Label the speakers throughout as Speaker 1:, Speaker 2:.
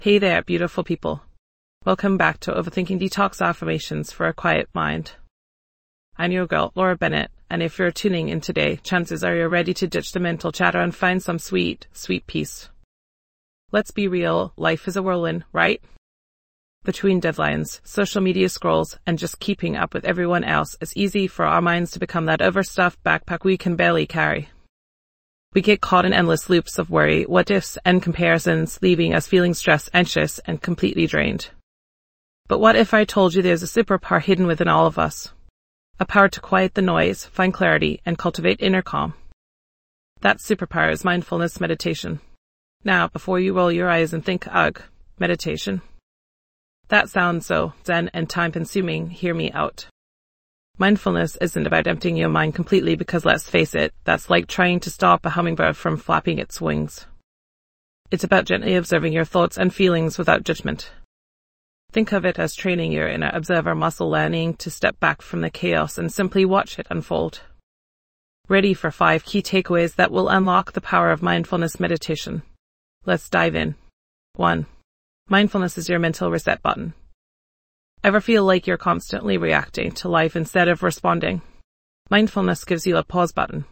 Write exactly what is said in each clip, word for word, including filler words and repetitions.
Speaker 1: Hey there, beautiful people. Welcome back to Overthinking Detox Affirmations for a Quiet Mind. I'm your girl, Laura Bennett, and if you're tuning in today, chances are you're ready to ditch the mental chatter and find some sweet, sweet peace. Let's be real, life is a whirlwind, right? Between deadlines, social media scrolls, and just keeping up with everyone else, it's easy for our minds to become that overstuffed backpack we can barely carry. We get caught in endless loops of worry, what-ifs, and comparisons, leaving us feeling stressed, anxious, and completely drained. But what if I told you there's a superpower hidden within all of us? A power to quiet the noise, find clarity, and cultivate inner calm. That superpower is mindfulness meditation. Now, before you roll your eyes and think, ugh, meditation. That sounds so zen and time-consuming, hear me out. Mindfulness isn't about emptying your mind completely because, let's face it, that's like trying to stop a hummingbird from flapping its wings. It's about gently observing your thoughts and feelings without judgment. Think of it as training your inner observer muscle, learning to step back from the chaos and simply watch it unfold. Ready for five key takeaways that will unlock the power of mindfulness meditation. Let's dive in. one. Mindfulness is your mental reset button. Ever feel like you're constantly reacting to life instead of responding? Mindfulness gives you a pause button.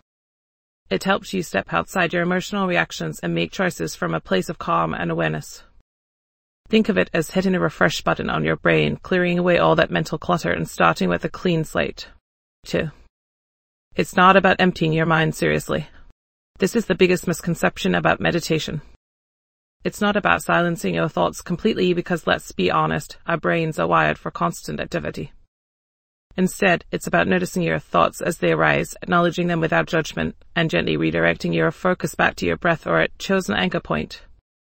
Speaker 1: It helps you step outside your emotional reactions and make choices from a place of calm and awareness. Think of it as hitting a refresh button on your brain, clearing away all that mental clutter and starting with a clean slate. two. It's not about emptying your mind seriously. This is the biggest misconception about meditation. It's not about silencing your thoughts completely because, let's be honest, our brains are wired for constant activity. Instead, it's about noticing your thoughts as they arise, acknowledging them without judgment, and gently redirecting your focus back to your breath or a chosen anchor point.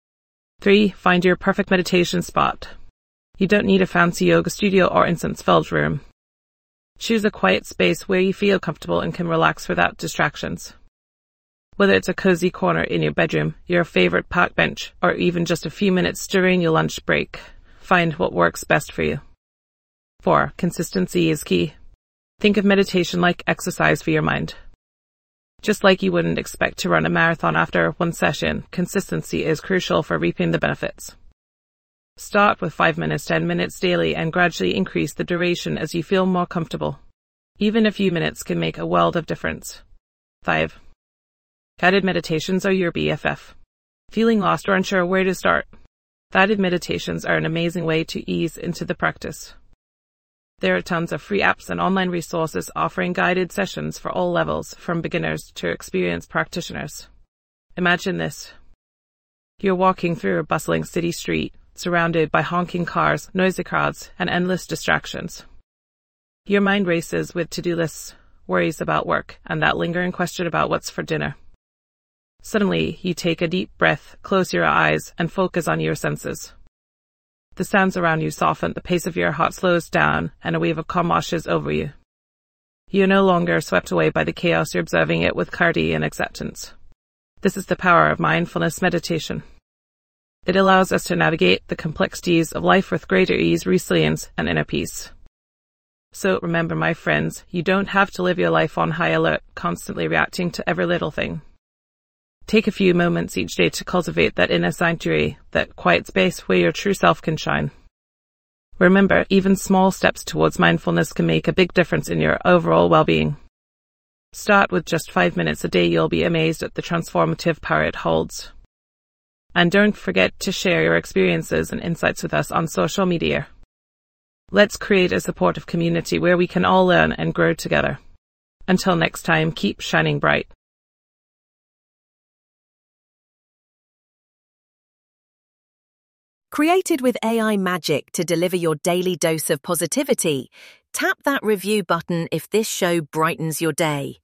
Speaker 1: three. Find your perfect meditation spot. You don't need a fancy yoga studio or incense-filled room. Choose a quiet space where you feel comfortable and can relax without distractions. Whether it's a cozy corner in your bedroom, your favorite park bench, or even just a few minutes during your lunch break, find what works best for you. four. Consistency is key. Think of meditation like exercise for your mind. Just like you wouldn't expect to run a marathon after one session, consistency is crucial for reaping the benefits. Start with five minutes, ten minutes daily, and gradually increase the duration as you feel more comfortable. Even a few minutes can make a world of difference. five. Guided meditations are your B F F. Feeling lost or unsure where to start? Guided meditations are an amazing way to ease into the practice. There are tons of free apps and online resources offering guided sessions for all levels, from beginners to experienced practitioners. Imagine this. You're walking through a bustling city street, surrounded by honking cars, noisy crowds, and endless distractions. Your mind races with to-do lists, worries about work, and that lingering question about what's for dinner. Suddenly, you take a deep breath, close your eyes, and focus on your senses. The sounds around you soften, the pace of your heart slows down, and a wave of calm washes over you. You're no longer swept away by the chaos, you're observing it with clarity and acceptance. This is the power of mindfulness meditation. It allows us to navigate the complexities of life with greater ease, resilience, and inner peace. So remember, my friends, you don't have to live your life on high alert, constantly reacting to every little thing. Take a few moments each day to cultivate that inner sanctuary, that quiet space where your true self can shine. Remember, even small steps towards mindfulness can make a big difference in your overall well-being. Start with just five minutes a day. You'll be amazed at the transformative power it holds. And don't forget to share your experiences and insights with us on social media. Let's create a supportive community where we can all learn and grow together. Until next time, keep shining bright.
Speaker 2: Created with A I magic to deliver your daily dose of positivity, tap that review button if this show brightens your day.